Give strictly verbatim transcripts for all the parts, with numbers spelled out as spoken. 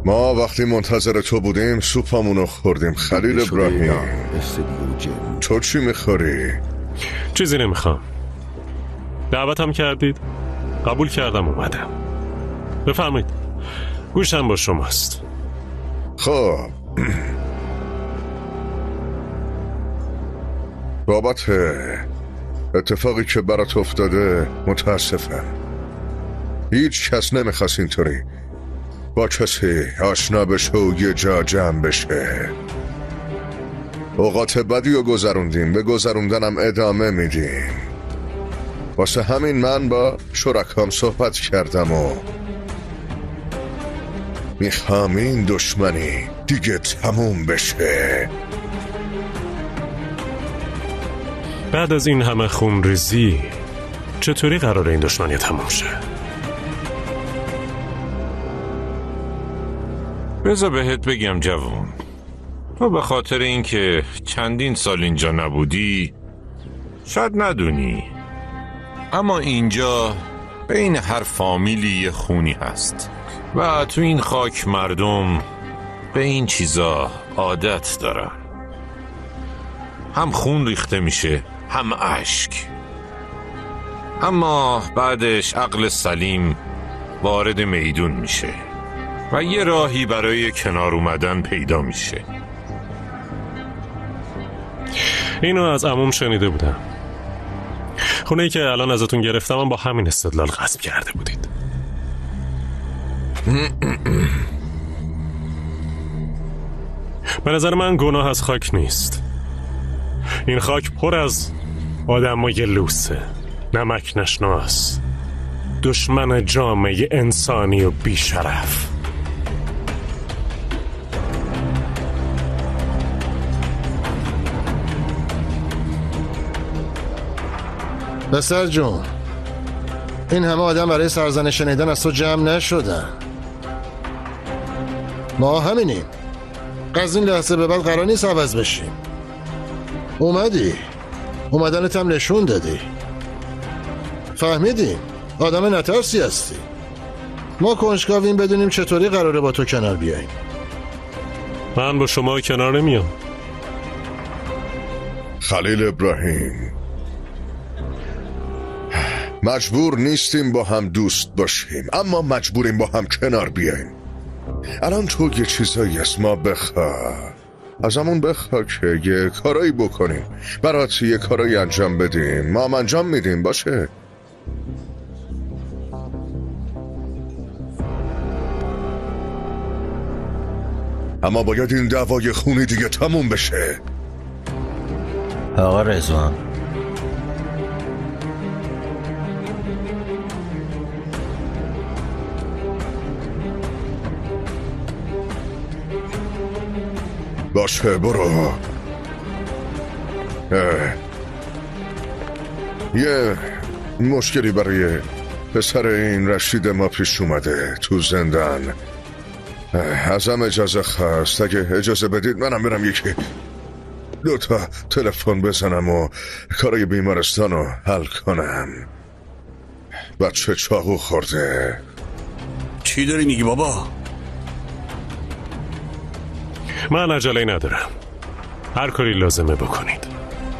ما وقتی منتظر تو بودیم سوپامونو خوردیم. خلیل ابراهیم تو چی میخوری؟ چیزی نمیخوام. دعوتم کردید، قبول کردم اومدم. بفرمایید، گوشم با شماست. خب بابت اتفاقی که برات افتاده متاسفم. هیچ کس نمیخواست اینطوری با کسی آشنا بشه و یه جا جمع بشه. اوقات بدی رو گذروندیم، به گذروندنم ادامه میدیم. واسه همین من با شرکام صحبت کردم و میخوام این دشمنی دیگه تموم بشه. بعد از این همه خونریزی چطوری قراره این دشمنی تموم شه؟ بذار بهت بگم جوون، تو به خاطر اینکه چندین سال اینجا نبودی شاید ندونی، اما اینجا بین هر فامیلی یه خونی هست و تو این خاک مردم به این چیزا عادت دارن. هم خون ریخته میشه هم اشک، اما بعدش عقل سلیم وارد میدون میشه و یه راهی برای کنار اومدن پیدا میشه. اینو از عموم شنیده بودم. خونه‌ای که الان ازتون گرفتم هم با همین استدلال غصب کرده بودید. به نظر من گناه از خاک نیست. این خاک پر از آدمای لوسه، نمک نشناس، دشمن جامعه انسانی و بیشرف. پسر جون، این همه آدم برای سرزنش شنیدن از تو جمع نشدن. ما همینیم. از این لحظه به بعد قرار نیست عوض بشیم. اومدی، اومدنت هم نشون دادی. فهمیدیم آدم نترسی هستی. ما کنجکاویم بدونیم چطوری قراره با تو کنار بیاییم. من با شما کنار نمیام. خلیل ابراهیم، مجبور نیستیم با هم دوست باشیم، اما مجبوریم با هم کنار بیاییم. الان تو یه چیزایی از ما بخوا، از همون بخوا که یه کارایی بکنیم، برات یه کارایی انجام بدیم، ما هم انجام میدیم. باشه؟ اما باید این دعوای خونی دیگه تموم بشه. آقا رضوان، باشه برو. یه مشکلی برای پسر این رشید ما پیش اومده تو زندان. ازم اجازه خواست، اگه اجازه بدید منم برم یکی دو تا تلفن بزنم و کارای بیمارستان رو حل کنم. بچه چاقو خورده. چی داری میگی بابا؟ من عجله ندارم، هر کاری لازمه بکنید.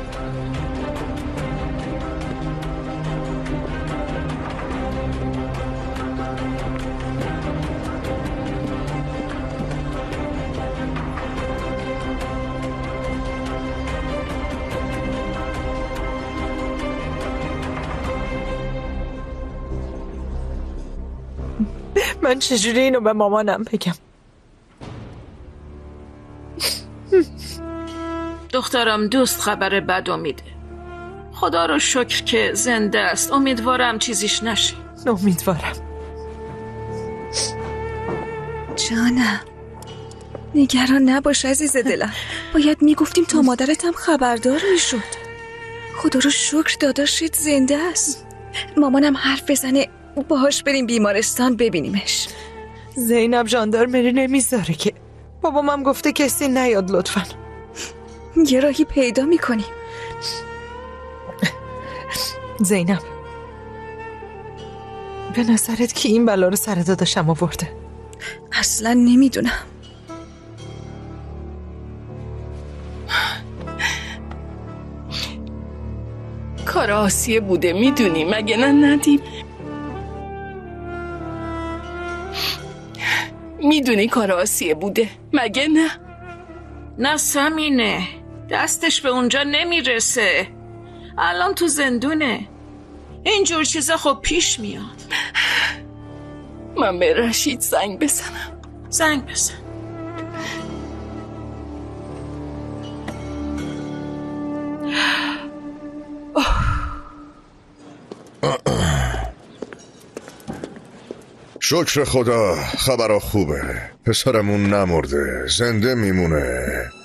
من چجوری اینو به مامانم بگم؟ دخترم دوست خبر بدو میده. خدا رو شکر که زنده است. امیدوارم چیزیش نشه. امیدوارم. جانم، نگران نباش عزیز دلم. باید میگفتیم تا مادرتم خبردار میشد. خدا رو شکر داداشت زنده است. مامانم حرف بزنه باهاش بریم بیمارستان ببینیمش. زینب ژاندارمری نمیذاره که. بابامم گفته کسی نیاد لطفاً. یه راهی پیدا میکنیم. زینب، به نظرت کی این بلا رو سر داداشم آورده؟ اصلا نمیدونم. کار آسیه بوده میدونی مگه نه ندیم؟ میدونی کار آسیه بوده مگه نه؟ نه سمینه، دستش به اونجا نمیرسه، الان تو زندونه. اینجور چیزا خب پیش میاد. من به رشید زنگ بزنم. زنگ بزن. شکر خدا خبرها خوبه. پسرمون نمرده، زنده میمونه.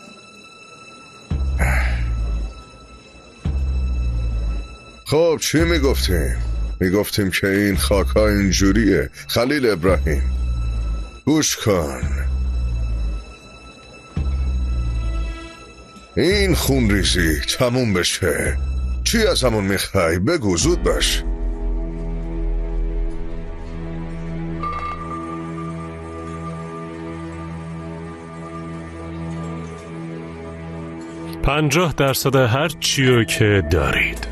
خب چی میگفتیم؟ میگفتیم که این خاکا اینجوریه. خلیل ابراهیم گوش کن، این خون ریزی تموم بشه. چی از همون میخوای؟ بگو، زود باش. پنجاه درصد هر چیو که دارید.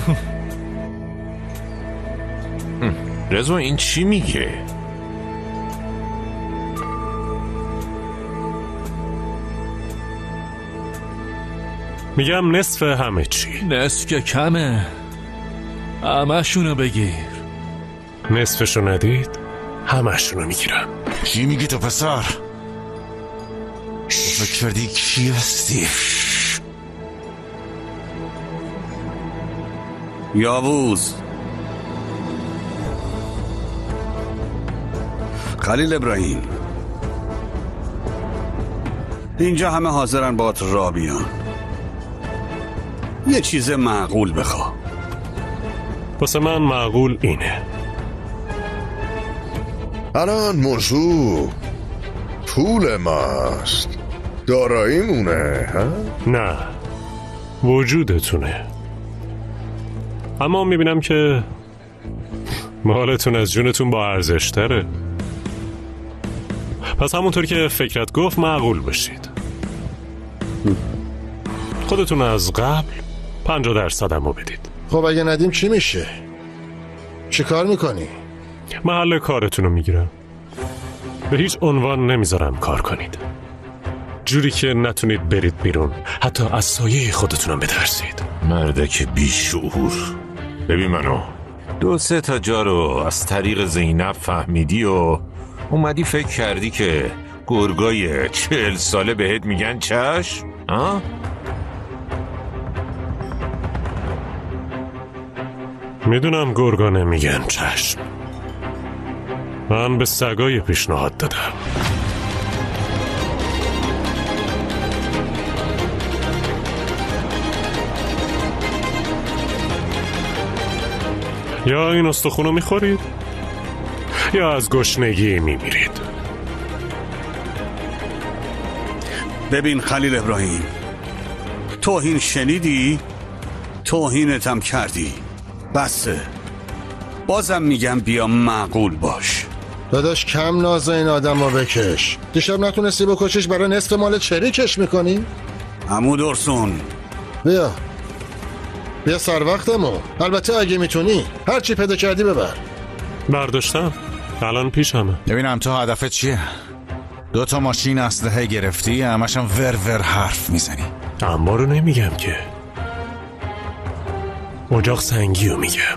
رضا این چی میگه؟ میگم نصف همه چی. نصف که کمه، همه شونو بگیر. نصفشو ندید همه شونو میگیرم. چی میگی تو پسر؟ فکر کردی کی هستی؟ یاووز خلیل ابراهیم، اینجا همه حاضرن باهات راه بیان. یه چیز معقول بخوا. واسه من معقول اینه. الان موضوع پول ماست، داراییمونه. ها؟ نه، وجودتونه. اما میبینم که مالتون از جونتون با ارزش تره. پس همونطور که فکرت گفت معقول بشید. خودتون از قبل پنجاه درصدمو بدید. خب اگه ندیم چی میشه؟ چی کار میکنی؟ محل کارتونو میگیرم. به هیچ عنوان نمیذارم کار کنید، جوری که نتونید برید بیرون، حتی از سایه خودتونم بترسید. مردک بیشعور. ببین منو، دو سه تا جا رو از طریق زینب فهمیدی و اومدی فکر کردی که گرگای چهل ساله بهت میگن چشم؟ ها؟ میدونم گرگا نمیگن چشم. من به سگای پیشنهاد دادم. یا این استخونو میخورید یا از گشنگی میمیرید. ببین خلیل ابراهیم، توهین شنیدی؟ توهینتم کردی. بسه. بازم میگم بیا معقول باش. داداش کم ناز این آدم رو بکش. دیشب نتونستی بکشش، برای نصف مال چریکش میکنی؟ عمو درسون بیا بیا سر وقتمون. البته اگه میتونی هر چی پیدا کردی ببر. برداشتم، الان پیشمه. ببینم تو هدفت چیه؟ دو تا ماشین اسلحه گرفتی، همشم ور ور حرف میزنی. اما رو نمیگم که، اجاق سنگی رو میگم.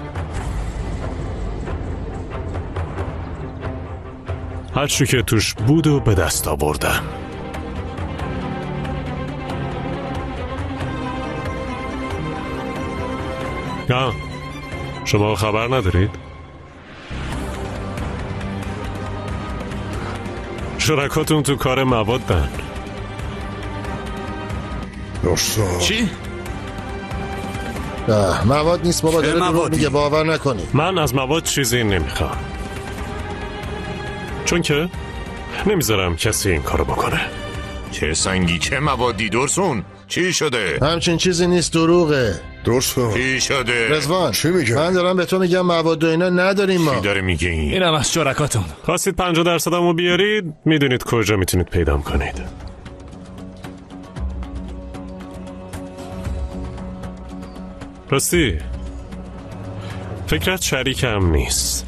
هر چی که توش بود و به دست آوردم. یا شما خبر ندارید؟ شرکاتون تو کار موادن. درسته. چی؟ نه مواد نیست بابا، داره دروغ میگه، باور نکنی. من از مواد چیزی نمیخوام، چون که نمیذارم کسی این کارو بکنه. چه سنگی چه موادی درسون؟ چی شده؟ همچین چیزی نیست، دروغه. درسته چی شده؟ رضوان چی میگه؟ من دارم به تو میگم مواد و اینا نداریم ما. چی داره میگه این؟ اینم از شرکاتون. خواستید پنجاه درصدمو بیارید، میدونید کجا میتونید پیدام کنید. راستی فکرت شریکم نیست،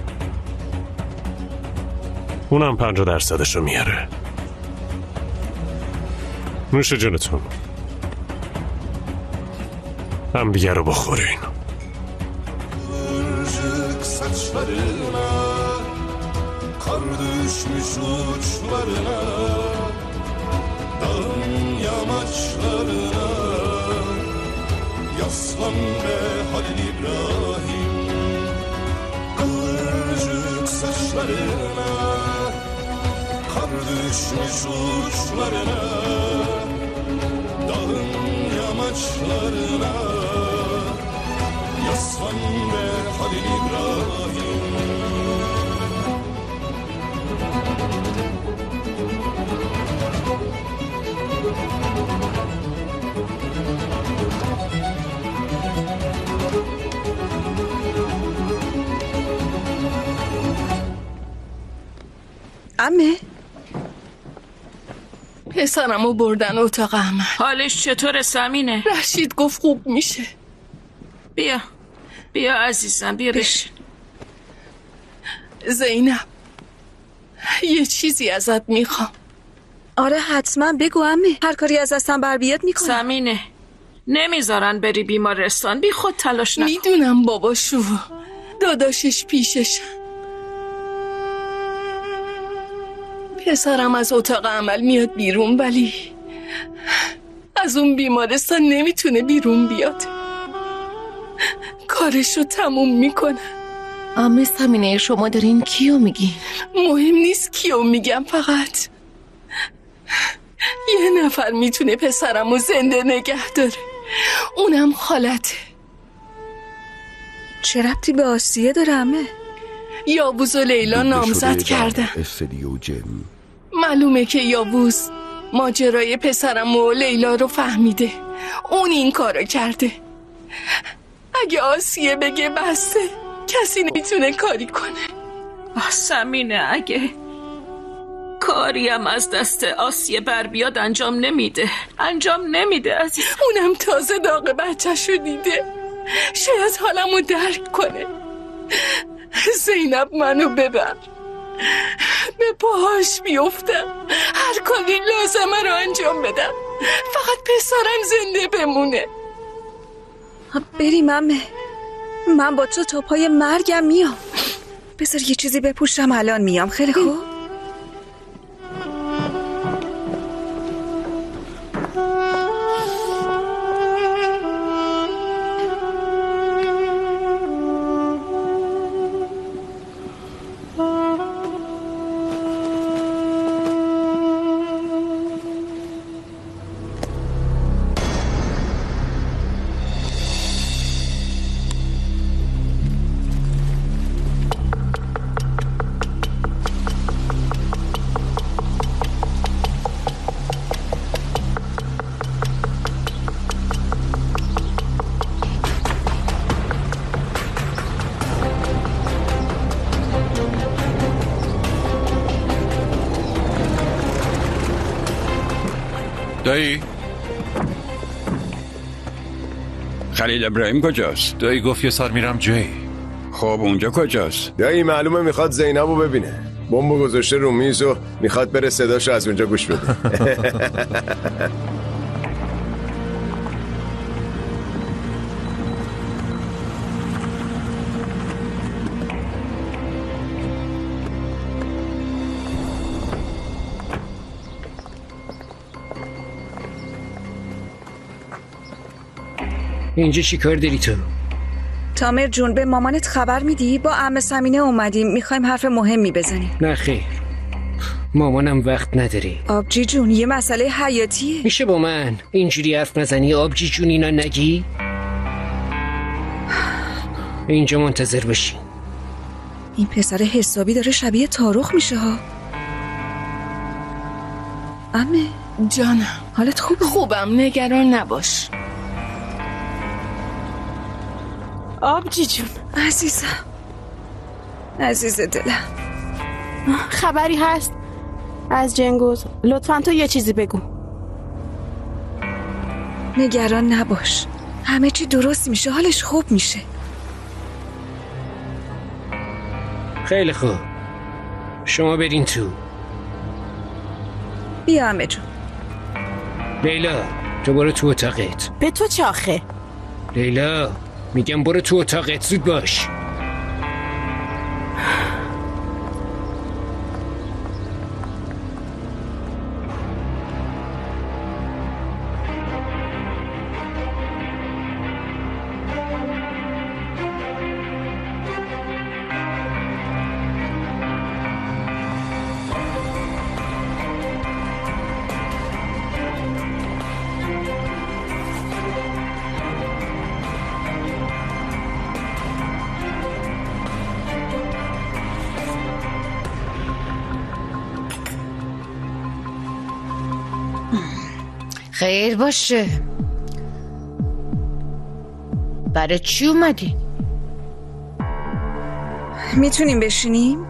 اونم پنجاه درصدشو میاره. نوش جونتون، هم دیگه رو بخورین. Yaslan be Halil İbrahim, kıvırcık saçlarına, kar düşmüş uçlarına, dağın yamaçlarına. Yaslan be Halil İbrahim. عمه پسرمو بردن اتاق عمل. حالش چطوره سمینه؟ رشید گفت خوب میشه. بیا بیا عزیزم بیا بشین. زینب یه چیزی ازت میخوام. آره حتما بگو عمه، هر کاری از دستم بر بیاد میکنم. سمینه نمیذارن بری بیمارستان، بی خود تلاش نکن. میدونم باباشو داداشش پیششن. پسرم از اتاق عمل میاد بیرون ولی از اون بیمارستان نمیتونه بیرون بیاد، کارشو تموم میکنه. عمه سمینه شما دارین کیو میگین؟ مهم نیست کیو میگم، فقط یه نفر میتونه پسرمو زنده نگه داره، اونم خالته. چه ربطی به آسیه داره عمه؟ یاووز و لیلا نامزد کردن. معلومه که یاووز ماجرای پسرم و لیلا رو فهمیده، اون این کارو کرده. اگه آسیه بگه بسته کسی نمیتونه کاری کنه. سمینه اگه کاریم از دست آسیه بر بیاد انجام نمیده، انجام نمیده عزیز. اونم تازه داغ بچه‌شو دیده، شاید حالمو درک کنه. زینب منو ببر، به پاهاش بیفتم، هر کاری لازمه رو انجام بدم، فقط پسرم زنده بمونه. بریم عمه، من با تو تا پای مرگم میام. بذار یه چیزی بپوشم الان میام. خیلی خوب. دایی خلیل ابراهیم کجاست؟ دایی گفت یه سر میرم جایی. خب اونجا کجاست؟ دایی معلومه میخواد زینبو ببینه، بمبو گذاشته رو میز و میخواد بره صداشو از اونجا گوش بده. اینجا چی کار داری تو؟ تامر جون به مامانت خبر میدی؟ با عمه سمینه اومدیم، میخوایم حرف مهمی بزنیم. نه خیر، مامانم وقت نداره. آبجی جون یه مسئله حیاتیه. میشه با من اینجوری حرف نزنی آبجی جون اینا نگی؟ اینجا منتظر باشی. این پسر حسابی داره شبیه تاروخ میشه ها. عمه جانم حالت خوبه؟ خوبم، نگران نباش. آبجی جون عزیزم، عزیز دلم، خبری هست از جنگوز؟ لطفا تو یه چیزی بگو. نگران نباش، همه چی درست میشه، حالش خوب میشه. خیلی خوب، شما برین تو. بیا همه جون. لیلا تو برو تو اتاقت. به تو چه آخه؟ لیلا میگم برو تو اتاقت، زود باش. خیر باشه. برای چی اومدی؟ میتونیم بشینیم؟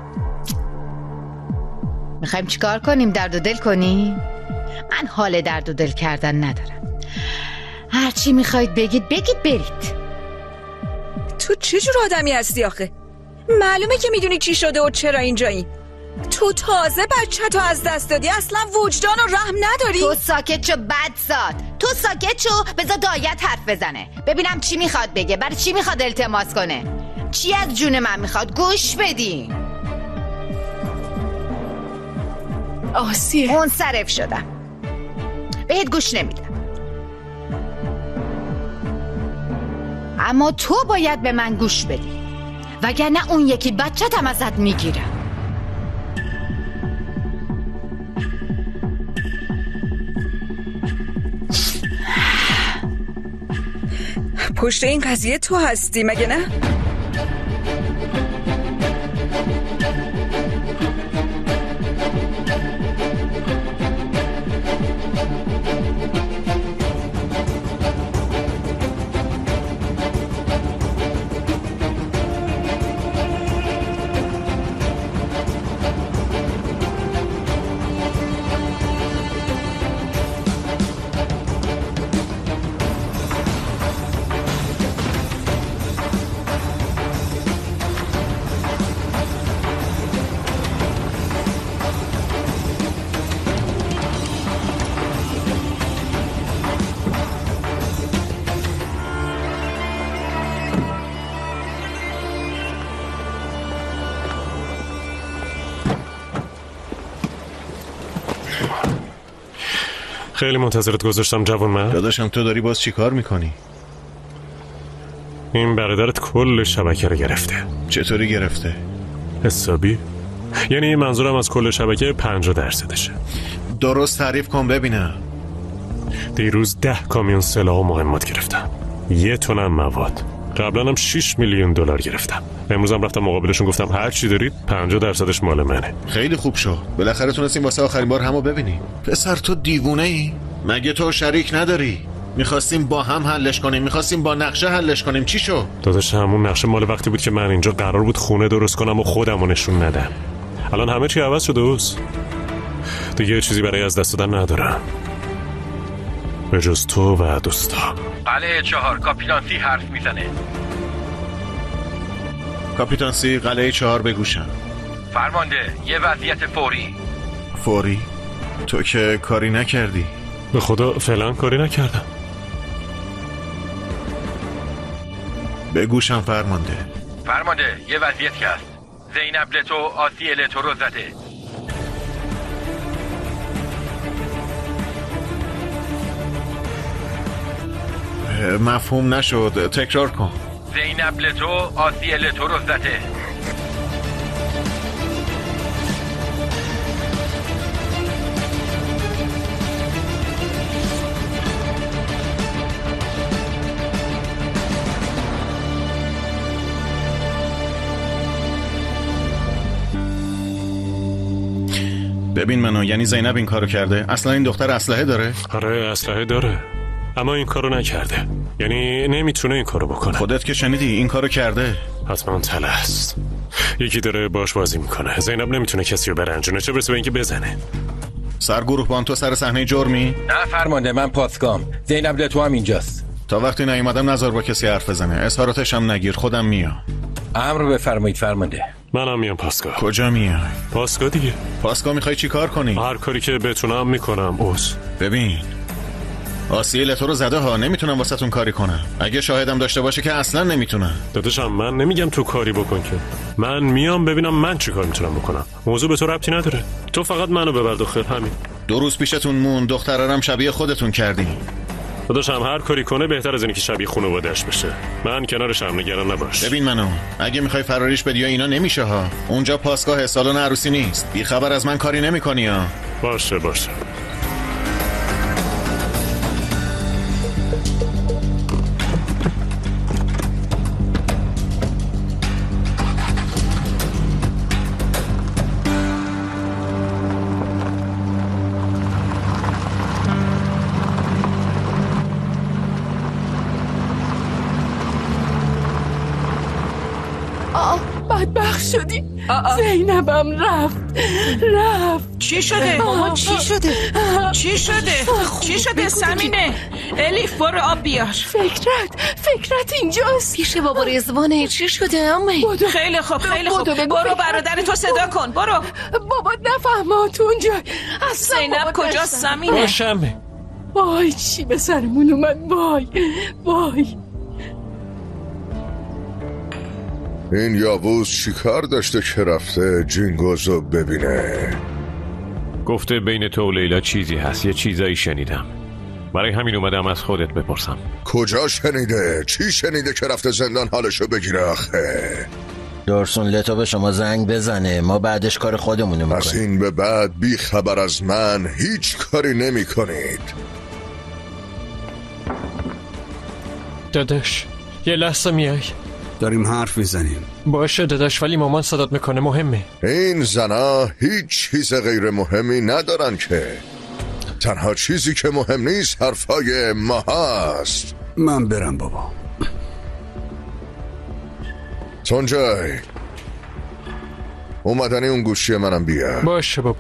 میخوایم چیکار کنیم؟ درد و دل کنیم؟ من حال درد و دل کردن ندارم. هرچی میخواید بگید بگید برید. تو چه جور آدمی هستی آخه؟ معلومه که میدونی چی شده و چرا اینجایی. تو تازه بچه تو از دست دادی، اصلا وجدان و رحم نداری. تو ساکت شو بدزاد، تو ساکت شو بذار دایت حرف بزنه ببینم چی میخواد بگه، برای چی میخواد التماس کنه، چی از جون من میخواد. گوش بدین. آسیه اون صرف شدم، بهت گوش نمیدم، اما تو باید به من گوش بدی وگرنه اون یکی بچه هم ازت میگیرم. پشت این قضیه تو هستی مگه نه؟ خیلی منتظرت گذاشتم جوان من. داداشم تو داری باز چی کار میکنی؟ این برادرت کل شبکه رو گرفته. چطوری گرفته؟ حسابی؟ یعنی منظورم از کل شبکه پنجاه درصدشه. درست تعریف کن ببینم. دیروز ده کامیون سلاح و مهمات گرفتم، یه تونم مواد، قبلا هم شش میلیون دلار گرفتم. امروزم رفتم مقابلشون گفتم هر چی دارید پنجاه درصدش مال منه. خیلی خوب شد، بالاخره تونستیم واسه آخرین بار همو ببینیم. پسر تو دیوونه ای؟ مگه تو شریک نداری؟ میخواستیم با هم حلش کنیم، میخواستیم با نقشه حلش کنیم، چی شد؟ داداش همون نقشه مال وقتی بود که من اینجا قرار بود خونه درست کنم و خودمو نشون ندم. الان همه چی عوض شده اوست. دیگه چیزی برای از دست دادن ندارم به جز تو و دوستا. قلعه چهار، کاپیتان سی حرف میزنه. کاپیتان سی، قلعه چهار بگوشم. فرمانده، یه وضعیت فوری. فوری؟ تو که کاری نکردی. به خدا فعلا کاری نکردم. بگوشم فرمانده. فرمانده، یه وضعیتی هست. زینب لتو آسیه لتو رو زده. مفهوم نشد، تکرار کن. زینب لتو آسیه لتو رو زده. ببین منو، یعنی زینب این کارو کرده؟ اصلا این دختر اسلحه داره؟ آره اسلحه داره. اما این کارو نکرده. یعنی نمیتونه این کارو بکنه. خودت که شنیدی این کارو کرده. حتما تله است. یکی داره باش بازی میکنه. زینب نمیتونه کسی رو برنجونه، چه برسه به اینکه بزنه. سرگروهبان تو سر صحنه جرمی؟ نه فرمانده، من پاسگام. زینب لتو هم اینجاست. تا وقتی نیومدم نذار با کسی حرف بزنه. اظهاراتش هم نگیر، خودم میام. امر بفرمایید فرمانده. منم میام پاسگاه. کجا میای؟ پاسگاه دیگه. پاسگاه میخوای چی کار کنی؟ هر کاری که بتونم میکنم. اوز ببین آسیه لتو رو زده ها، نمیتونم واسه تون کاری کنم. اگه شاهدم داشته باشه که اصلا نمیتونم. داداشم من نمیگم تو کاری بکن که، من میام ببینم من چی کار میتونم بکنم. موضوع به تو ربطی نداره، تو فقط منو ببر داخل، همین. دو روز پیشتون مون دخترارم شبیه خودتون کردی. داداشم هر کاری کنه بهتر از اینه که شبیه خانواده‌اش بشه. من کنارشم، نگران نباش. ببین منو، اگه میخوای فراریش بدی یا اینا نمیشه ها. اونجا پاسگاه سالن عروسی نیست. بی خبر از من کاری نمیکنی ها. باشه باشه. بدبخت شدی. زینبم رفت رفت. چی شده؟ ماما چی شده؟ چی شده؟ چی شده سمینه؟ الیف برو آب بیار. فکرت فکرت اینجاست. پیش بابا رزوانه. چی شده امی؟ خیلی خوب خیلی خوب. برو برادر تو صدا کن. برو. بابات نفهمات اونجا. زینب کجاست سمینه؟ باشم. وای چی به سرمون اومد. وای وای. این یاووز چی کار داشته که رفته جینگوزو ببینه؟ گفته بین تو و لیلا چیزی هست. یه چیزایی شنیدم، برای همین اومدم از خودت بپرسم. کجا شنیده؟ چی شنیده که رفته زندان حالشو بگیره آخه؟ دورسون لتو به شما زنگ بزنه، ما بعدش کار خودمونو میکنیم. از این به بعد بی خبر از من هیچ کاری نمی کنید. داداش یه لحظه میای؟ داریم حرف میزنیم. باشه داداش، ولی مامان صدات میکنه، مهمه. این زنا هیچ چیز غیر مهمی ندارن که. تنها چیزی که مهم نیست حرفای ما هست. من برم بابا. تونجای اومدنی اون گوشی منم بیار. باشه بابا.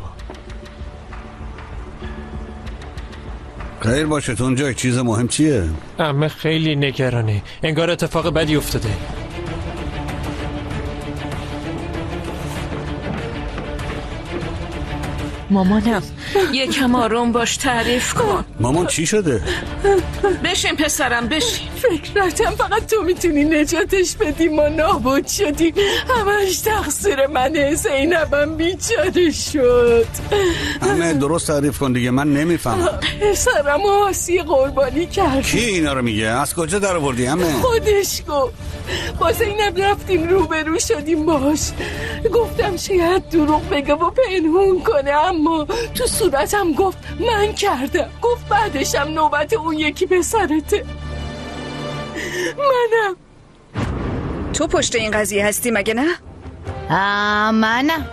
خیر باشه تونجای، چیز مهم چیه؟ عمه خیلی نگرانه، انگار اتفاق بدی افتاده. مامانم یکم آروم باش، تعریف کن. مامان چی شده؟ بشین پسرم بشین. فکرتم فقط تو میتونی نجاتش بدی، ما نابود شدیم. همش تقصیر منه. زینبم بیچاره شد. همه درست تعریف کن دیگه، من نمیفهمم. پسرم آسی قربانی کرد. کی اینا رو میگه؟ از کجا در آوردی همه؟ خودش گفت. با زینب رفتیم روبرو شدیم باش. گفتم شاید دروغ بگه و پنهون کنه، اما تو صورتم گفت من کردم. گفت بعدشم نوبت اون یکی پسرته. منم. تو پشت این قضیه هستی مگه نه؟ آه منم.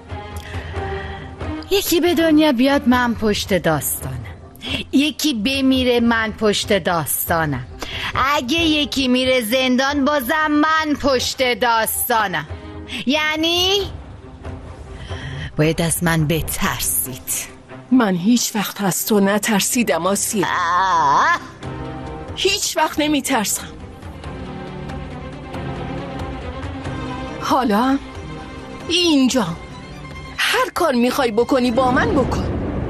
یکی به دنیا بیاد من پشت داستانم، یکی بمیره من پشت داستانم، اگه یکی میره زندان بازم من پشت داستانم. یعنی باید از من بترسید. من هیچ وقت از تو نترسیدم آسیه. هیچ وقت نمیترسم. حالا اینجا هر کار میخوای بکنی با من بکن.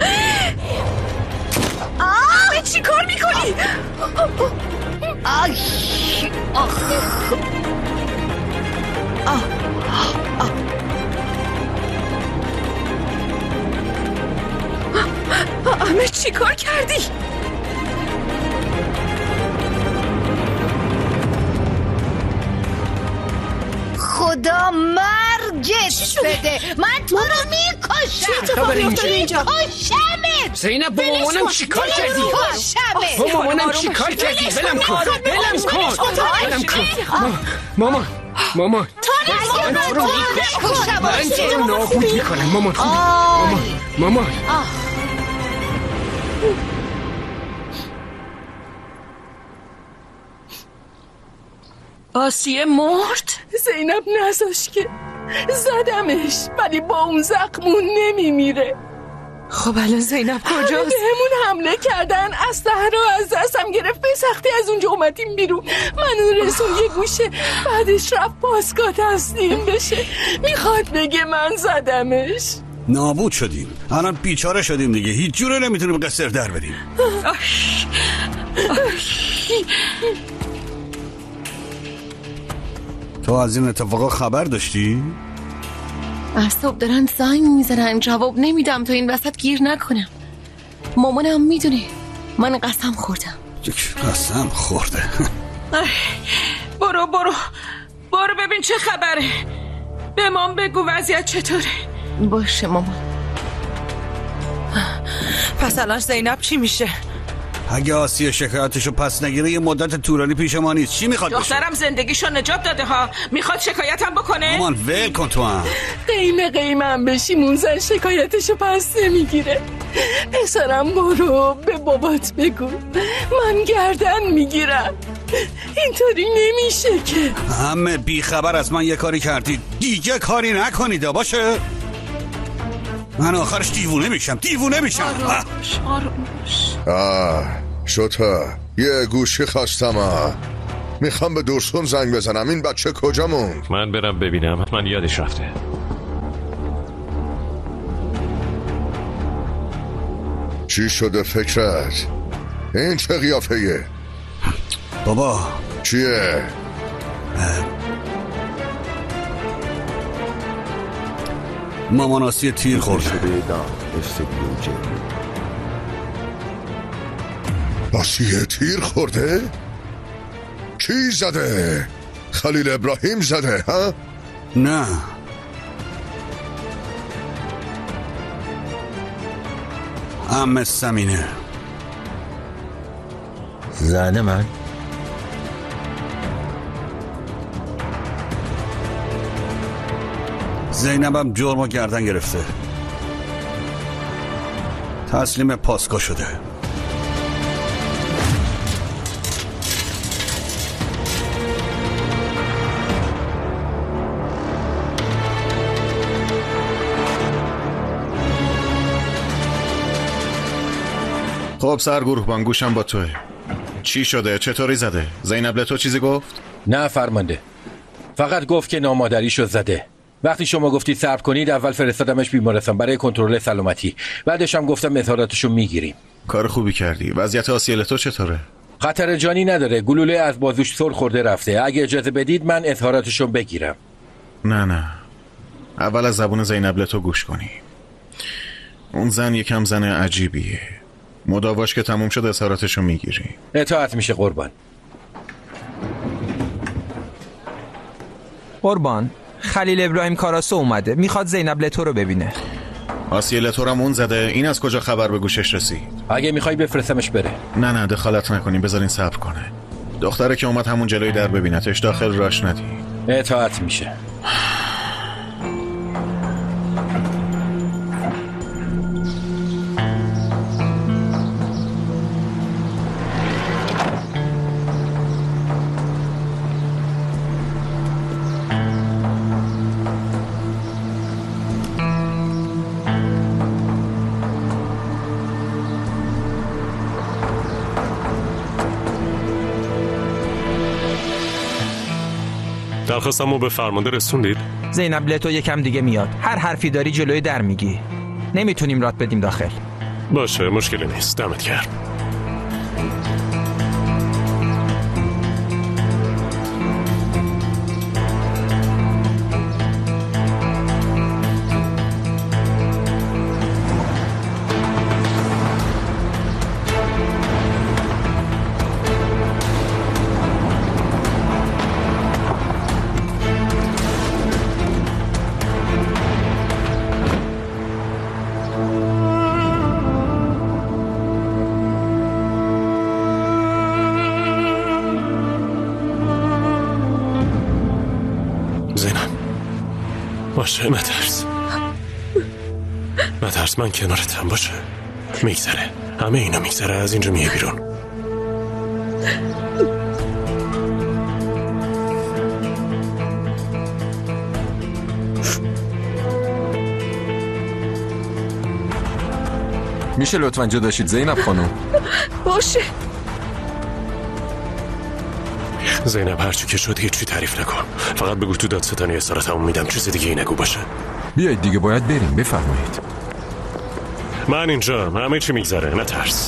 آه چی کار میکنی؟ آه آه آه آه امه چی کار کردی؟ خدا مرگت بده، من تو رو میکشم. چه اتفاقی افتاده اینجا؟ میکشمت. زینب با مامانم چی کار کردی؟ با مامانم چی کار کردی؟ بلم کن بلم کن بلم کن. مامان مامان من تو رو میکشم، من تو رو نابود میکنم. مامان مامان مامان آسیه مرد؟ زینب نذاش که زدمش، ولی با اون زخمون نمیمیره. خب الان زینب کجاست؟ بهمون حمله کردن، اسلحه رو از دستم گرفت، به سختی از اونجا اومدیم بیرون. من رسون یه گوشه، بعدش رفت پاسگاه تسلیم بشه. میخواد بگه من زدمش. نابود شدیم، الان بیچاره شدیم دیگه، هیچ جوره نمیتونیم قصر در بدیم. تو از این اتفاقا خبر داشتی؟ از صبح دارن زنگ میزنن، جواب نمیدم تا این وسط گیر نکنم. مامانم میدونه من قسم خوردم. قسم خورده؟ برو برو برو ببین چه خبره، به مام بگو وضعیت چطوره. باشه مامان. پس الان زینب چی میشه؟ اگه آسیه شکایتشو پس نگیره یه مدت طولانی پیش ما نیست. چی میخواد بشه؟ دخترم زندگیشو نجات داده ها، میخواد شکایتم بکنه؟ مامان ول کن تو هم. قیمه قیمم بشی مونزن شکایتشو پس نمیگیره. پسرم برو به بابات بگو من گردن میگیرم. اینطوری نمیشه که. همه بیخبر از من یه کاری کردید دیگه کاری نکنید باشه؟ من آخرش دیوونه میشم دیوونه میشم. آروش آروش. آه شوتا یه گوشی خواستم. آه میخوام به دورسون زنگ بزنم. این بچه کجا موند؟ من برم ببینم، حتما یادش رفته. چی شده فکرت؟ این چه قیافه‌ایه؟ بابا چیه؟ مامان آسیه تیر خورده. آسیه تیر خورده؟ کی زده؟ خلیل ابراهیم زده ها؟ نه عمه سمینه. زن من؟ زینبم جرمو گردن گرفته، تسلیم پاسگاه شده. خب سرگروهبان گوشم با توه. چی شده؟ چطوری زده؟ زینب لتو چیزی گفت؟ نه فرمانده، فقط گفت که نامادریشو زده. وقتی شما گفتید صبر کنید اول فرستادمش بیمارستان برای کنترل سلامتی، بعدش هم گفتم اظهاراتشو میگیریم. کار خوبی کردی. وضعیت آسیه لتو چطوره؟ خطر جانی نداره، گلوله از بازوش سر خورده رفته. اگه اجازه بدید من اظهاراتشو بگیرم. نه نه اول از زبون زینب لتو گوش کنی. اون زن یکم زن عجیبیه. مداواش که تموم شد اظهاراتشو میگیری. اطاعت میشه قربان. قربان خلیل ابراهیم کاراسو اومده، میخواد زینب لتو رو ببینه. آسیه لتو رو اون زده. این از کجا خبر به گوشش رسید؟ اگه میخوای بفرستمش بره. نه نه دخالت نکنیم، بذارین صبر کنه. دختره که اومد همون جلوی در ببینتش، داخل راش ندی. اطاعت میشه. درخواستمو به فرمانده رسوندید؟ زینب لتو یکم دیگه میاد، هر حرفی داری جلوی در میگی، نمیتونیم رات بدیم داخل. باشه مشکلی نیست، دمت گرم. باشه نترس نترس، من کنارتم. باشه میگذره، همه اینا میگذره، از اینجا میه بیرون. میشه لطفاً جدا شید زینب خانم؟ باشه. زینب هرچی که شد هیچی تعریف نکن، فقط بگو تو دادستانی اسارتمو میدم، چیز دیگه ای نگو باشه. بیایید دیگه، باید بریم. بفرمایید. من اینجا، همه چی میگذره، نترس.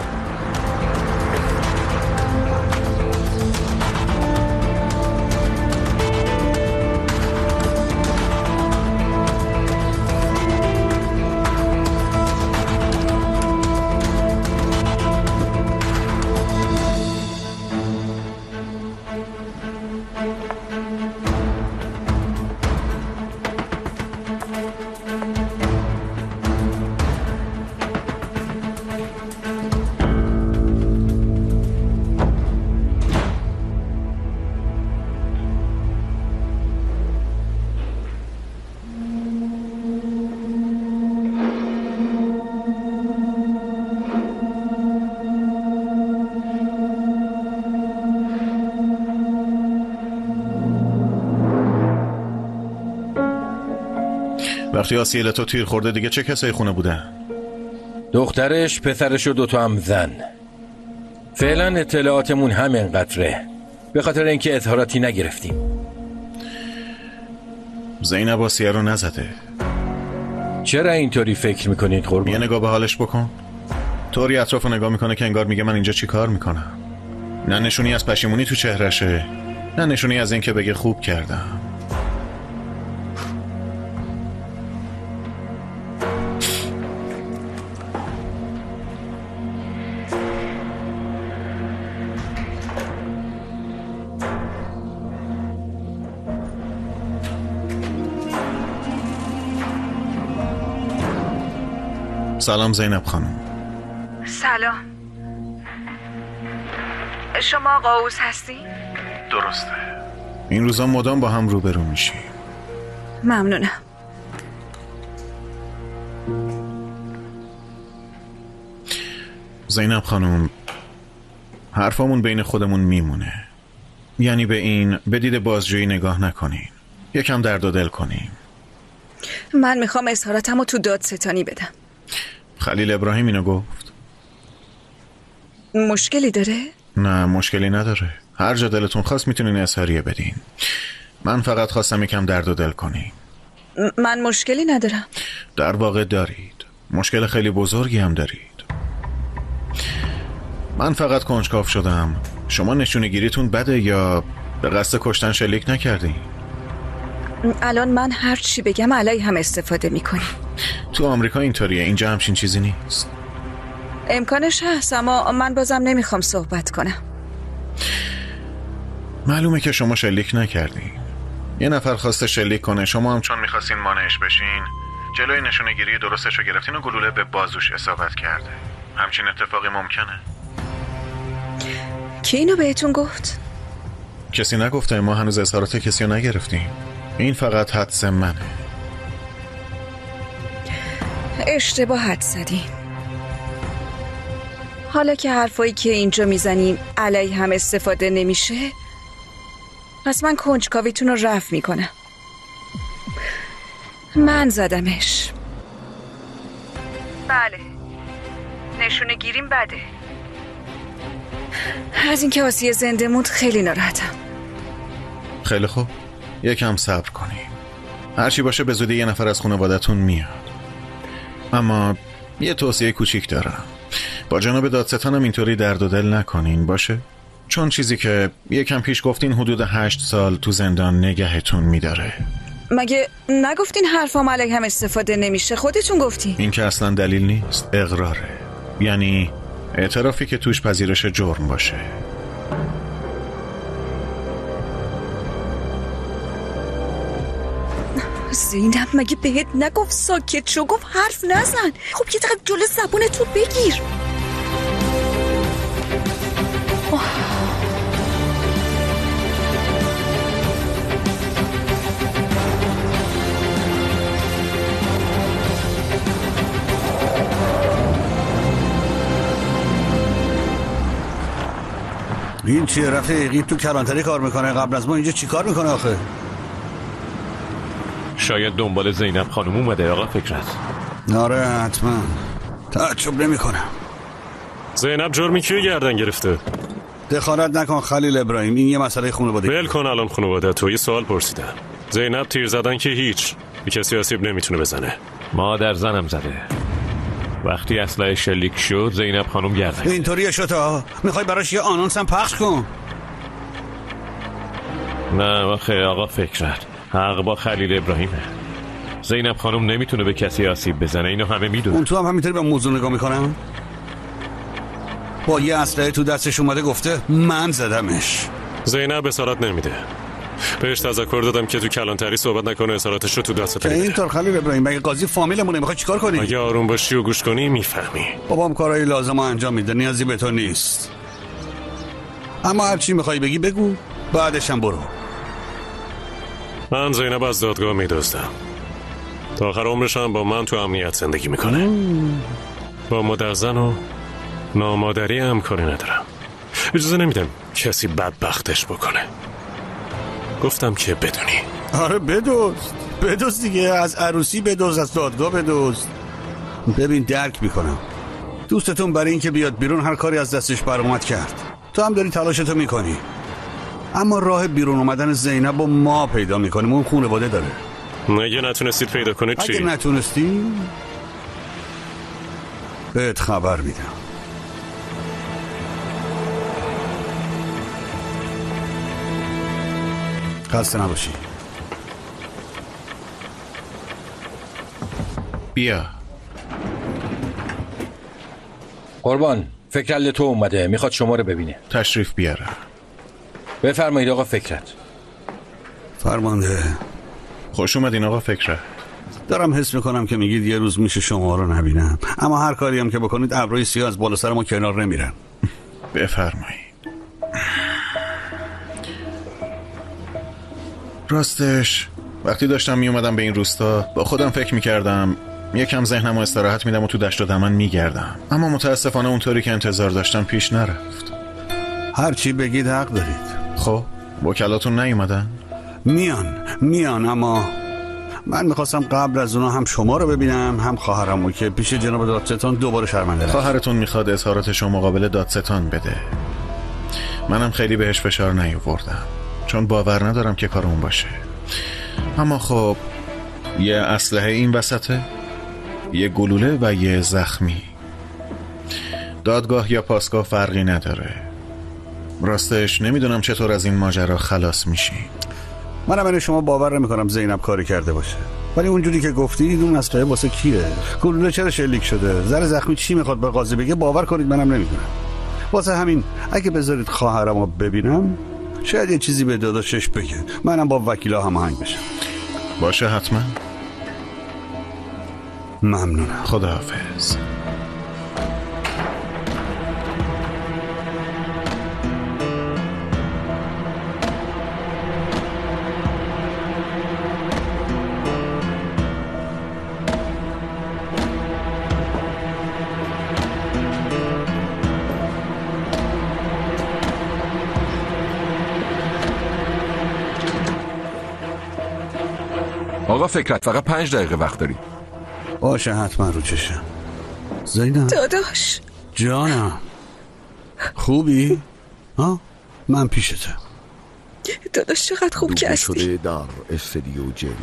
وقتی آسیه تو تیر خورده دیگه چه کسایی خونه بودن؟ دخترش، پسرش و دوتا هم زن. فعلا اطلاعاتمون همینقدره، به خاطر اینکه اظهاراتی نگرفتیم. زینب آسیه رو نزده. چرا اینطوری فکر میکنید قربان؟ یه نگاه به حالش بکن. طوری اطراف رو نگاه میکنه که انگار میگه من اینجا چی کار میکنم. نه نشونی از پشیمونی تو چهرشه، نه نشونی از اینکه بگه خوب کردم. سلام زینب خانم. سلام. شما قاووس هستی؟ درسته. این روزا مدام با هم روبرو میشیم. ممنونم. زینب خانم، حرفامون بین خودمون میمونه. یعنی به این بدید بازجویی نگاه نکنین، یکم درد و دل کنین. من میخوام اظهاراتم رو تو دادستانی بدم. خلیل ابراهیم اینو گفت. مشکلی داره؟ نه مشکلی نداره، هر جا دلتون خواست میتونین اظهاریه بدین. من فقط خواستم یکم درد و دل کنین. من مشکلی ندارم. در واقع دارید، مشکل خیلی بزرگی هم دارید. من فقط کنجکاو شدم شما نشونه گیریتون بده یا به قصد کشتن شلیک نکردین؟ الان من هر چی بگم علیه هم استفاده میکنی. تو آمریکا اینطوریه، اینجا همچین چیزی نیست. امکانش هست اما من بازم نمیخوام صحبت کنم. معلومه که شما شلیک نکردین. یه نفر خواسته شلیک کنه، شما هم چون میخواستین مانعش بشین جلوی نشونه گیری درستش رو گرفتین و گلوله به بازوش اصابت کرده. همچین اتفاقی ممکنه؟ کی اینو بهتون گفت؟ کسی نگفته، ما هنوز اظهارات کسی رو نگرفتیم. این فقط حدس منه. اشتباه حد زدیم. حالا که حرفایی که اینجا میزنیم علیه هم استفاده نمیشه، پس من کنجکاویتون رو رفع میکنم. من زدمش. بله، نشونه گیریم بده. از اینکه آسیه زنده موند خیلی ناراحتم. خیلی خوب، یکم صبر کنیم. هرچی باشه به زودی یه نفر از خانوادتون میاد. اما یه توصیه کوچیک دارم، با جناب دادستانم اینطوری درد و دل نکنین باشه؟ چون چیزی که یکم پیش گفتین حدود هشت سال تو زندان نگهتون میداره. مگه نگفتین حرفام علیه هم استفاده نمیشه؟ خودتون گفتین. این که اصلا دلیل نیست، اقراره. یعنی اعترافی که توش پذیرش جرم باشه. زینب مگه بهت نگفت ساکت شو؟ گفت حرف نزن. خب یه دقیقه جلو زبونتو بگیر. این چیه؟ رفته یقین تو کلانتری کار میکنه، قبل از ما اینجا چی کار میکنه آخه؟ شاید دنبال زینب خانم اومده آقا فکرت. آره حتما. تعجب نمی کنم. زینب جرمی کیو گردن گرفته؟ دخالت نکن خلیل ابراهیم، این یه مسئله خانواده. ول کن الان خانواده تو. یه سوال پرسیدم. زینب تیر زدن که هیچ، به کسی آسیب نمیتونه بزنه. مادر زنم زده. وقتی اسلحه شلیک شد زینب خانم گردن. اینطوریه شد ها؟ میخوای براش یه آنونس هم پخش کن؟ نه آخه آقا فکرت حق با خلیل ابراهیمه. زینب خانم نمیتونه به کسی آسیب بزنه، اینو همه میدونه. اون تو هم همینطوری به موضوع نگاه میکنم؟ با یه اسلحه تو دستش اومده گفته من زدمش. زینب اسارت نمیده. بهش تذکر دادم که تو کلانتری صحبت نکنه، اسارتش رو تو دستت بگیره. اینطور خلیل ابراهیم مگه قاضی فامیلمونه؟ میخوای چیکار کنی؟ اگه آروم باشی و گوش کنی میفهمی. بابام کارهای لازم رو انجام میده، نیازی به تو نیست. اما هر چی میخوای بگی بگو، بعدش هم برو. من زینب از دادگاه میدزدم. تا آخر عمرش هم با من تو امنیت زندگی میکنه. با مادر زن و نامادری هم کاری ندارم. اجازه نمیدم کسی بدبختش بکنه. گفتم که بدونی. آره بدوز بدوز دیگه، از عروسی بدوز، از دادگاه بدوز. ببین درک میکنم دوستتون برای این که بیاد بیرون هر کاری از دستش برآمد کرد. تو هم داری تلاشتو میکنی، اما راه بیرون اومدن زینب رو ما پیدا میکنیم. اون خانواده داره. اگه نتونستید پیدا کنید چی؟ اگه نتونستی بهت خبر میدم. خسته نباشی. بیا. قربان، فکرت تو اومده، میخواد شما رو ببینه. تشریف بیاره. بفرمایید آقا فکرت. فرمانده. خوش اومدین آقا فکرت. دارم حس میکنم که میگید یه روز میشه شما رو نبینم، اما هر کاری هم که بکنید ابروی سیاه از بالا سر ما کنار نمیرن. بفرمایید. راستش وقتی داشتم میومدم به این روستا با خودم فکر میکردم یکم ذهنم و استراحت میدم و تو دشت و دمن میگردم، اما متاسفانه اونطوری که انتظار داشتم پیش نرفت. هر چی بگید حق دارید. خب وکلاتون نیومدن؟ میان میان اما من میخواستم قبل از اونا هم شما رو ببینم هم خواهرمو که پیش جناب دادستان دوباره شرمنده نشه. خواهرتون میخواد اظهاراتش رو مقابل دادستان بده. منم خیلی بهش فشار نیاوردم چون باور ندارم که کار اون باشه. اما خب یه اسلحه این وسطه، یه گلوله و یه زخمی. دادگاه یا پاسگاه فرقی نداره. راستش نمیدونم چطور از این ماجرا خلاص میشی. منم من شما باور نمیکنم زینب کاری کرده باشه، ولی اونجوری که گفتید اون اسلحه واسه کیه؟ گلوله چرا شلیک شده؟ زر زخمی چی میخواد به قاضی بگه؟ باور کنید منم نمیدونم. واسه همین اگه بذارید خواهرمو ببینم شاید یه چیزی به داداشش بگه، منم با وکیلا هماهنگ بشم. باشه حتما. ممنونم. خداحافظ. آقا فکرت فقط پنج دقیقه وقت داری. باشه حتما رو چشم. زینب داداش جانم خوبی؟ ها؟ من پیشتم. داداش چقدر خوب که هستی. شده در استودیو جری.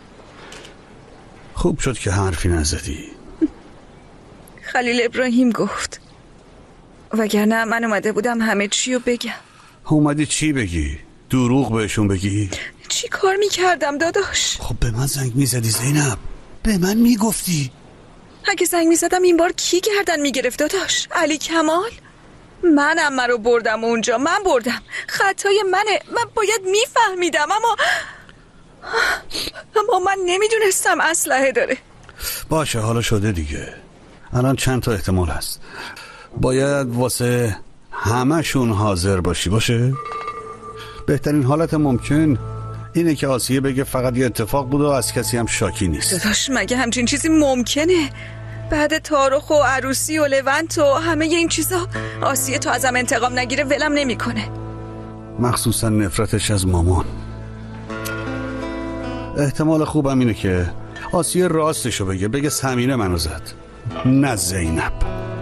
خوب شد که حرفی نزدی. خلیل ابراهیم گفت، وگرنه من اومده بودم همه چی رو بگم. اومدی چی بگی؟ دروغ بهشون بگی؟ چی کار میکردم داداش؟ خب به من زنگ میزدی زینب، به من میگفتی. اگه زنگ میزدم این بار کی گردن میگرفت داداش؟ علی کمال؟ من عمه رو بردم اونجا، من بردم، خطای منه، من باید میفهمیدم، اما اما من نمیدونستم اسلحه داره. باشه حالا شده دیگه. الان چند تا احتمال هست، باید واسه همشون حاضر باشی. باشه بهترین حالت ممکن اینه که آسیه بگه فقط یه اتفاق بود و از کسی هم شاکی نیست. داداش مگه همچین چیزی ممکنه؟ بعد تارخ و عروسی و لونت و همه این چیزا آسیه تو ازم انتقام نگیره ولم نمیکنه. مخصوصا نفرتش از مامان. احتمال خوبم اینه که آسیه راستشو بگه، بگه سمینه منو زد. نه زینب.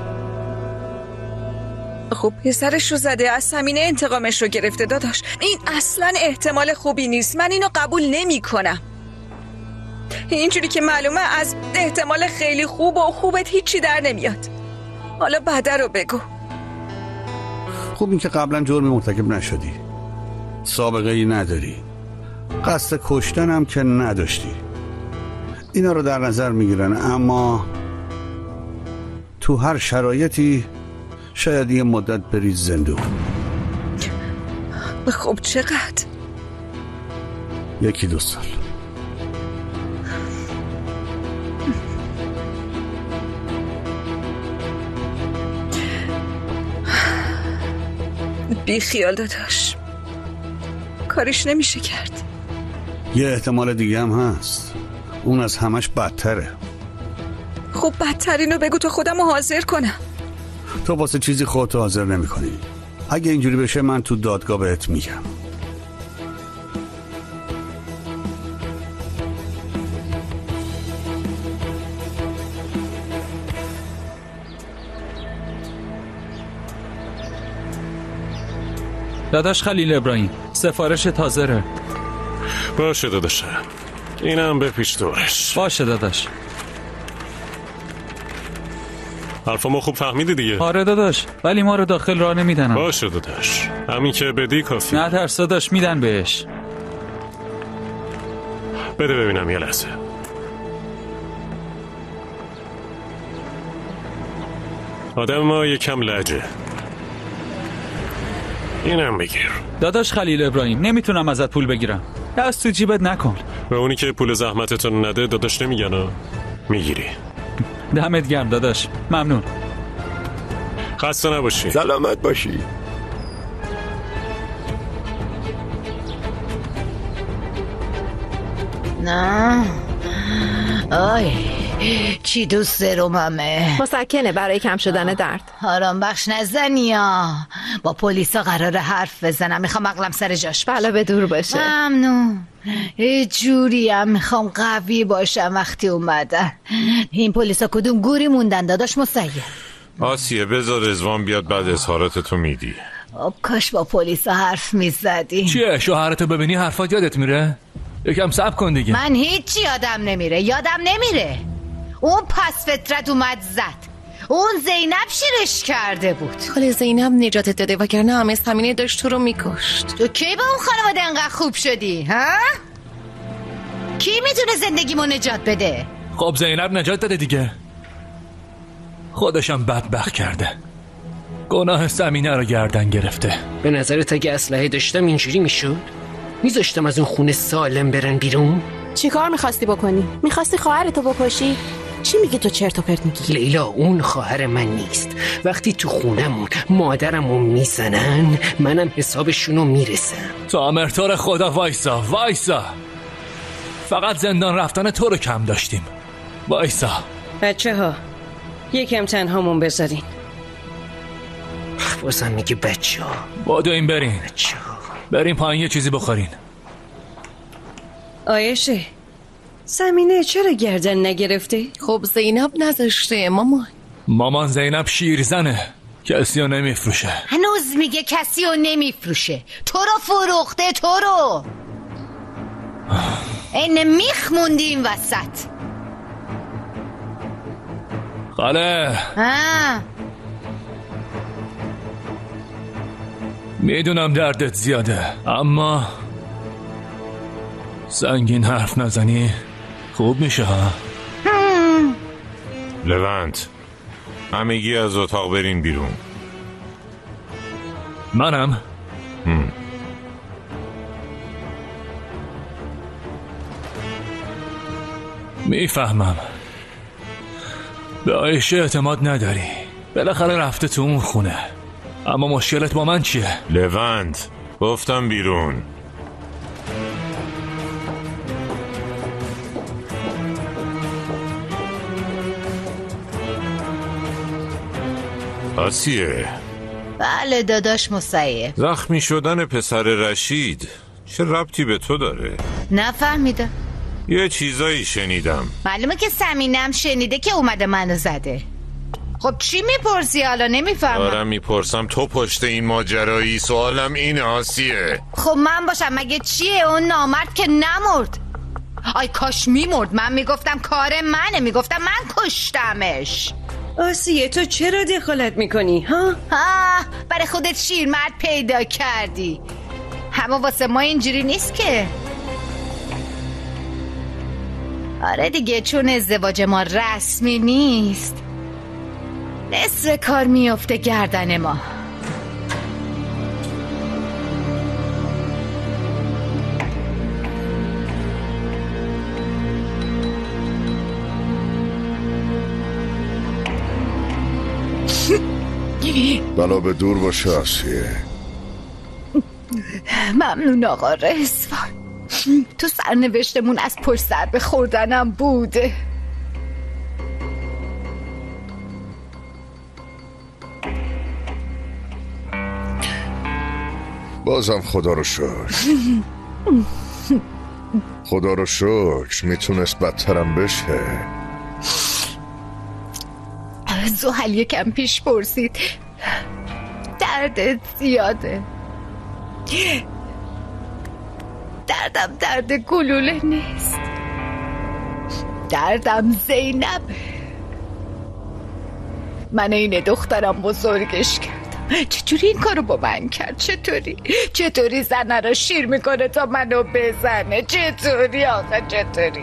خب پسرش رو زده، از سمینه انتقامش رو گرفته داداش. این اصلا احتمال خوبی نیست، من اینو قبول نمی کنم. اینجوری که معلومه از احتمال خیلی خوب و خوبت هیچی در نمیاد. حالا بعد رو بگو. خوب این که قبلا جرمی مرتکب نشدی، سابقه ای نداری، قصد کشتن هم که نداشتی. اینا رو در نظر میگیرن، اما تو هر شرایطی شاید یه مدت بری زندون. خب چقدر؟ یکی دو سال. بی خیال داداش، کاریش نمیشه کرد. یه احتمال دیگه هم هست، اون از همش بدتره. خب بدترینو بگو تا خودمو حاضر کنم. تو واسه چیزی خودتو حاضر نمی کنی. اگه اینجوری بشه من تو دادگاه بهت میگم. داداش خلیل ابراهیم، سفارش تازه. باشه داداشه، اینم بپیچ دورش. باشه داداش. حرفمو خوب فهمیدی دیگه؟ آره داداش، ولی ما رو داخل راه نمیدن. باشه داداش، همین که بدی کافی. نه ترس داداش، میدن بهش. بده ببینم یه لحظه. آدم ما یکم لجه. اینم بگیر. داداش خلیل ابراهیم، نمیتونم ازت پول بگیرم. دست تو جیبت نکن. به اونی که پول زحمتتون نده داداش نمیگن، میگیری. دمت گرم داداش، ممنون. خسته نباشی. سلامت باشی. نه آی چی دوست دارمه؟ مسکنه برای کم شدن درد. آرام بخش نزنی ها. با پلیسا قراره حرف بزنم، میخوام عقلم سر جاش باشه. بله به دور باشه. ممنون. یه جوری هم میخوام قوی باشم وقتی اومدن. این پلیسا کدوم گوری موندن داداش مسیب؟ آسیه بذار رضوان بیاد بعد اظهاراتتو میدی. آب کاش با پلیسا حرف میزدی. چیه شوهرتو ببینی حرفات یادت میره؟ یکم صبر کن دیگه. من هیچی یادم نمیره، یادم نمیره. اون پس فطرت اومد زد. اون زینب شیرش کرده بود. خاله زینب نجاتت داده وگرنه همه سمینه داشت تو رو میکشت. تو کی با اون خانواده انقدر خوب شدی ها؟ کی میتونه زندگیمو نجات بده؟ خب زینب نجات داده دیگه، خودشم بدبخت کرده، گناه سمینه رو گردن گرفته. به نظرت اگه اسلحه داشتم اینجوری میشد؟ میذاشتم از اون خونه سالم برن بیرون؟ چی کار میخواستی بکنی؟ میخواستی خواهرتو بکشی؟ چی میگی تو چرت و پرت میگی؟ لیلا اون خواهر من نیست. وقتی تو خونمون مادرمو میزنن منم حسابشونو میرسم. تو امرتار خدا وایسا وایسا، فقط زندان رفتن تو رو کم داشتیم. وایسا بچه ها یکم تنهامون بذارین. بازم میگه بچه ها. بادو این برین بچه ها. بریم پایین یه چیزی بخورین. آیشه سمینه چرا گردن نگرفته؟ خب زینب نذاشته مامان. مامان زینب شیرزنه، کسی رو نمیفروشه. هنوز میگه کسی رو نمیفروشه. تو رو فروخته، تو رو. این میخ موندی این وسط. خاله ها میدونم دردت زیاده، اما سنگین حرف نزنی خوب میشه ها. لونت همگی از اتاق برین بیرون. منم هم. میفهمم به عایشه اعتماد نداری، بالاخره رفته تو اون خونه، اما مشکلت با من چیه؟ لونت گفتم بیرون. آسیه. بله داداش مسیب. زخمی شدن پسر رشید چه ربطی به تو داره؟ نفهمیدم. یه چیزایی شنیدم. معلومه که سمینم شنیده که اومده منو زده. خب چی میپرسی حالا؟ نمیفهمم. دارم میپرسم تو پشت این ماجرایی. سوالم اینه آسیه. خب من باشم مگه چیه؟ اون نامرد که نمرد. آی کاش میمرد. من میگفتم کار منه، میگفتم من کشتمش. آسیه تو چرا دخالت میکنی ها؟ ها برای خودت شیرمرد پیدا کردی. اما واسه ما اینجوری نیست که. آره دیگه، چون ازدواج ما رسمی نیست نصف کار میفته گردن ما. بلا به دور باشه آسیه. ممنون آقا رضوان. تو سرنوشتمون از پشت سر به خوردنم بوده. بازم خدا رو شکر. خدا رو شکر میتونست بدترم بشه. زحل یکم پیش پرسید دردت زیاده. دردم درد گلوله نیست، دردم زینب. من این دخترم بزرگش کردم. چطوری این کارو با من کرد؟ چطوری چطوری زنه را شیر میکنه تا منو بزنه؟ چطوری آخه چطوری؟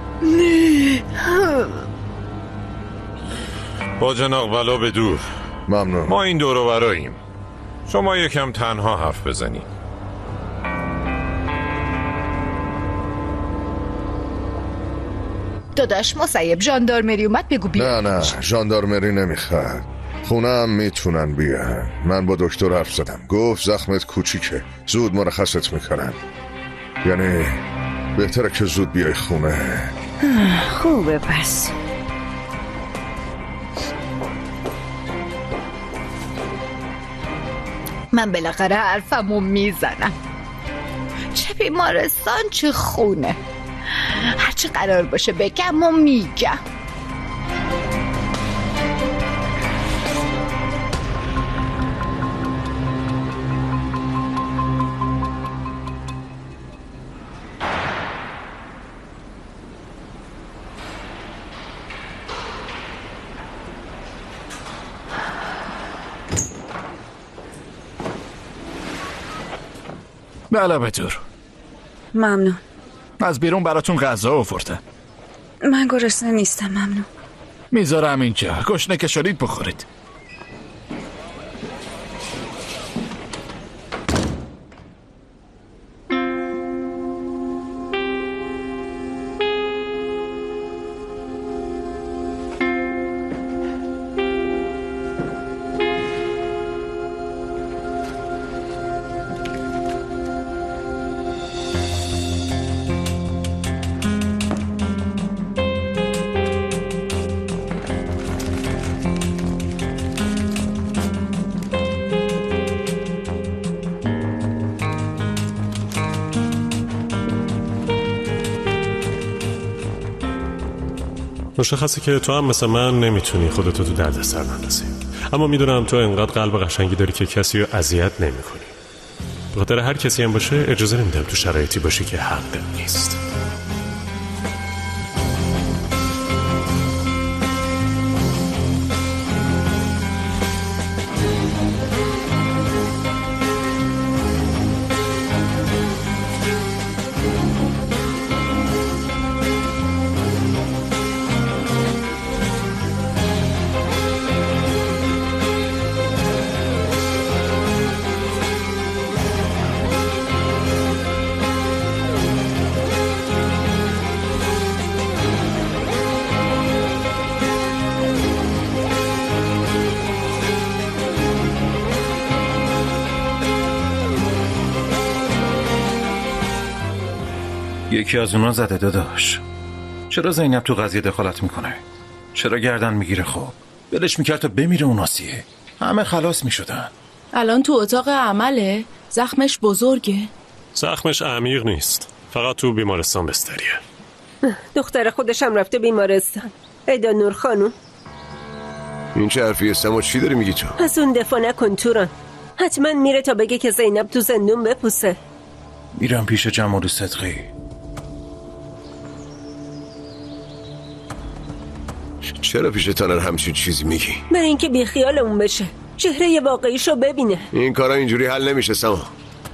با جناق بلا به دور. ممنون. ما این دور و براییم. شما یکم تنها حرف بزنید. داداش مصیب ژاندارمری اومد بگو بیا. نه نه ژاندارمری نمیخواد. خونم میتونن بیان. من با دکتر حرف زدم، گفت زخمت کوچیکه، زود مرخصت میکنن. یعنی بهتره که زود بیای خونه. خوبه پس. من بالاخره حرفمو میزنم. چه بیمارستان چه خونه، هرچی قرار باشه بگم و میگم. بله بطور. ممنون. از بیرون براتون غذا آوردن. من گرسنه نیستم. ممنون. میذارم اینجا، گشنه که شدید بخورید. مشخصه که تو هم مثل من نمیتونی خودتو تو درد سر بندازی، اما میدونم تو انقدر قلب قشنگی داری که کسی رو اذیت نمیکنی. به خاطر هر کسی هم باشه اجازه نمیدم تو شرایطی باشی که حق نیست. یکی از اونا زده داداش. چرا زینب تو قضیه دخالت میکنه؟ چرا گردن میگیره؟ خب ولش میکرد تا بمیره اون آسیه، همه خلاص میشدن. الان تو اتاق عمله؟ زخمش بزرگه؟ زخمش عمیق نیست، فقط تو بیمارستان بستریه. دختر خودشم رفته بیمارستان. ایدا نور خانوم، این چه حرفیه سما؟ چی داری میگی تو؟ از اون دفاع نکن توران. حتما میره تا بگه که زینب تو زندون بپوسه. میرم پیش جمال صدقی. چرا پیش تانر همچین چیزی میگی؟ برای اینکه بیخیال اون بشه، چهره واقعیشو ببینه. این کارا اینجوری حل نمیشه سما.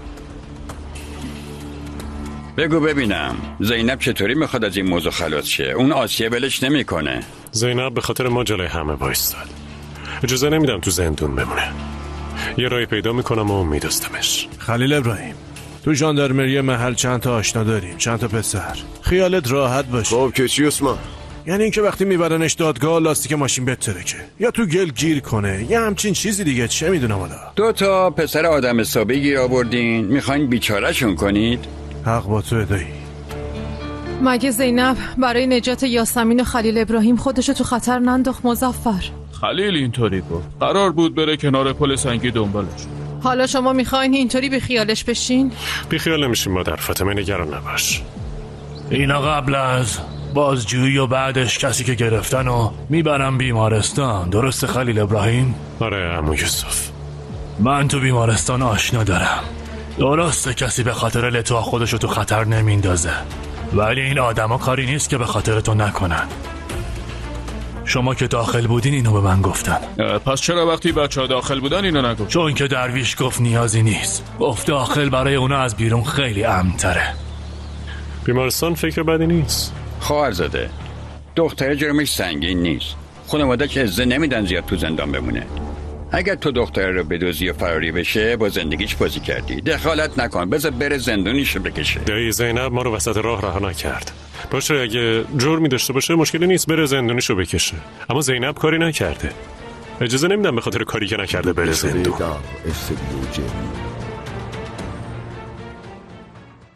بگو ببینم زینب چطوری میخواد از این موضوع خلاص شه؟ اون آسیه ولش نمیکنه. زینب به خاطر ما جلوی همه وایستاد. اجازه نمیدم تو زندون بمونه. یه رای پیدا میکنم و میدستمش. خلیل ابراهیم، تو ژاندارمری محل چند تا آشنا داریم، چند تا پسر. خیالت راحت باشه. خب که چی عثمان؟ یعنی اینکه وقتی میبرنش دادگاه لاستیک ماشین بترکه یا تو گل گیر کنه یا همچین چیزی دیگه، چه میدونم حالا. دو تا پسر آدم حسابی گیر آوردین، میخواین بیچارهشون کنید؟ حق با تو ادایی. مگه زینب برای نجات یاسمین و خلیل ابراهیم خودشو تو خطر ننداخت مظفر؟ خلیل اینطوری گفت. قرار بود بره کنار پل سنگی دنبالش. حالا شما میخواین اینطوری بی خیالش بشین؟ بی خیال نمیشیم مادر فاطمه، نگران نباش. اینا قبل از بازجویی و بعدش کسی که گرفتن و میبرن بیمارستان، درست خلیل ابراهیم؟ آره عمو یوسف. من تو بیمارستان آشنا دارم. درسته کسی به خاطر لتو خودشو تو خطر نمیندازه، ولی این آدما کاری نیست که به خاطر تو نکنن. شما که داخل بودین اینو به من گفتن. پس چرا وقتی بچه ها داخل بودن اینو نگفت؟ چون که درویش گفت نیازی نیست. گفت داخل برای اونا از بیرون خیلی امن‌تره. بیمارستان فکر بدی نیست. خواهرزاده، دختر جرمش سنگین نیست. خانواده که عزه نمیدن زیاد تو زندان بمونه. اگر تو دختر رو بدزدی و فراری بشه با زندگیش بازی کردی. دخالت نکن، بذار بره زندونیشو بکشه. دایی زینب ما رو وسط راه رها نکرد. باشه اگه جرمی داشته باشه مشکلی نیست، بره زندونیشو بکشه. اما زینب کاری نکرده. اجازه نمیدم به خاطر کاری که نکرده بره زندون.